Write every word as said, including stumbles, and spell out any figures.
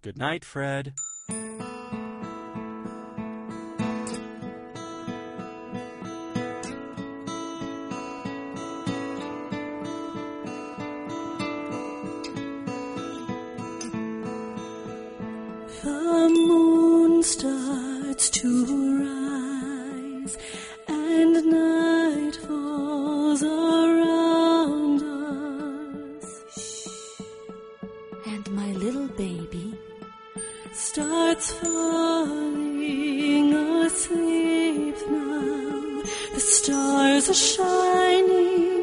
Good night, Fred. The moon starts to rise, and night falls around us. And my little baby starts falling asleep now. The stars are shining